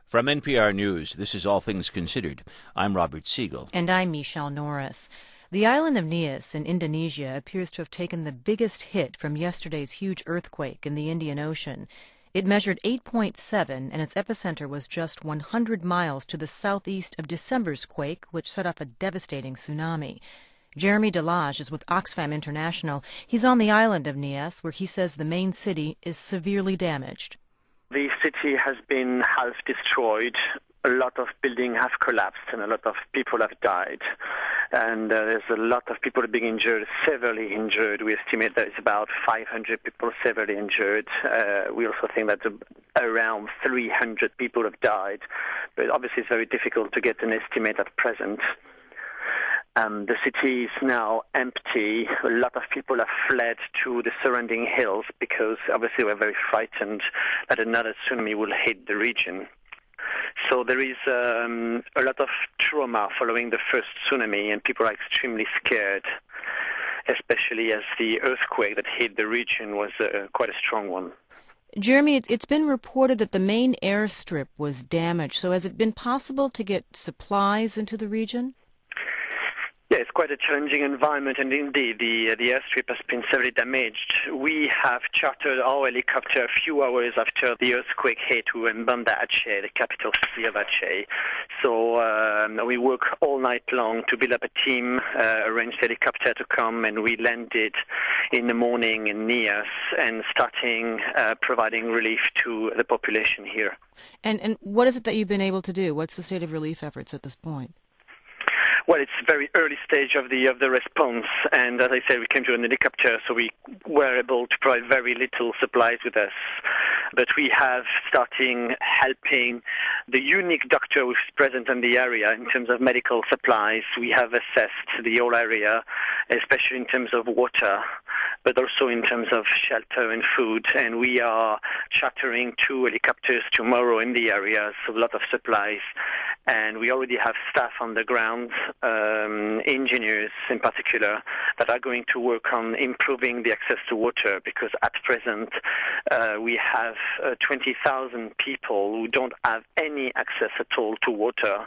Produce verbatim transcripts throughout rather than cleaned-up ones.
From N P R News, this is All Things Considered. I'm Robert Siegel. And I'm Michelle Norris. The island of Nias in Indonesia appears to have taken the biggest hit from yesterday's huge earthquake in the Indian Ocean. It measured eight point seven, and its epicenter was just one hundred miles to the southeast of December's quake, which set off a devastating tsunami. Jeremy Delage is with Oxfam International. He's on the island of Nias, where he says the main city is severely damaged. The city has been half destroyed. A lot of buildings have collapsed and a lot of people have died. And uh, there's a lot of people being injured, severely injured. We estimate that it's about five hundred people severely injured. Uh, we also think that around three hundred people have died. But obviously it's very difficult to get an estimate at present. Um, the city is now empty. A lot of people have fled to the surrounding hills because obviously we're very frightened that another tsunami will hit the region. So there is um, a lot of trauma following the first tsunami, and people are extremely scared, especially as the earthquake that hit the region was uh, quite a strong one. Jeremy, it's been reported that the main airstrip was damaged. So has it been possible to get supplies into the region? Yeah, it's quite a challenging environment, and indeed the uh, the airstrip has been severely damaged. We have chartered our helicopter a few hours after the earthquake hit to Banda Aceh, the capital city of Aceh. So um, we work all night long to build up a team, uh, arrange the helicopter to come, and we landed in the morning in Nias and starting uh, providing relief to the population here. And and what is it that you've been able to do? What's the state of relief efforts at this point? Well, it's a very early stage of the of the response, and as I said, we came to an helicopter, so we were able to provide very little supplies with us. But we have starting helping the unique doctor who's present in the area in terms of medical supplies. We have assessed the whole area, especially in terms of water, but also in terms of shelter and food. And we are chartering two helicopters tomorrow in the area, so a lot of supplies. And we already have staff on the ground, um, engineers in particular, that are going to work on improving the access to water, because at present uh, we have uh, twenty thousand people who don't have any access at all to water.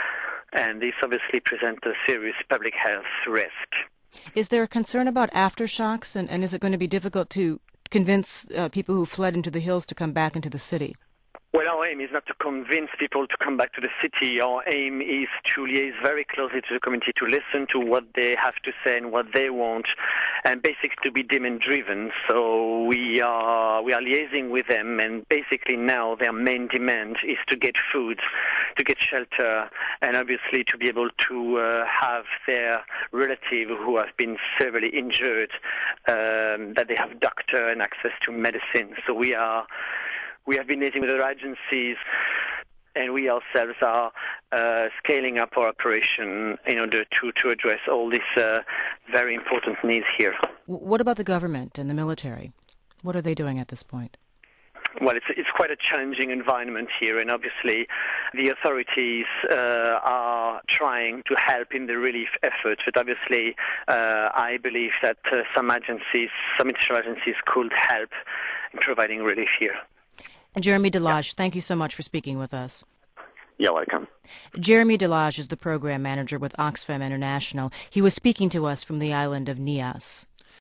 And this obviously presents a serious public health risk. Is there a concern about aftershocks, and, and is it going to be difficult to convince uh, people who fled into the hills to come back into the city? Well, our aim is not to convince people to come back to the city. Our aim is to liaise very closely to the community, to listen to what they have to say and what they want, and basically to be demand-driven. So we are we are liaising with them, and basically now their main demand is to get food, to get shelter, and obviously to be able to uh, have their relative who have been severely injured, um, that they have doctor and access to medicine. So we are... We have been liaising with other agencies, and we ourselves are uh, scaling up our operation in order to, to address all these uh, very important needs here. What about the government and the military? What are they doing at this point? Well, it's it's quite a challenging environment here, and obviously the authorities uh, are trying to help in the relief efforts, but obviously uh, I believe that uh, some agencies, some international agencies could help in providing relief here. And Jeremy Delage, yeah. Thank you so much for speaking with us. You're welcome. Jeremy Delage is the program manager with Oxfam International. He was speaking to us from the island of Nias.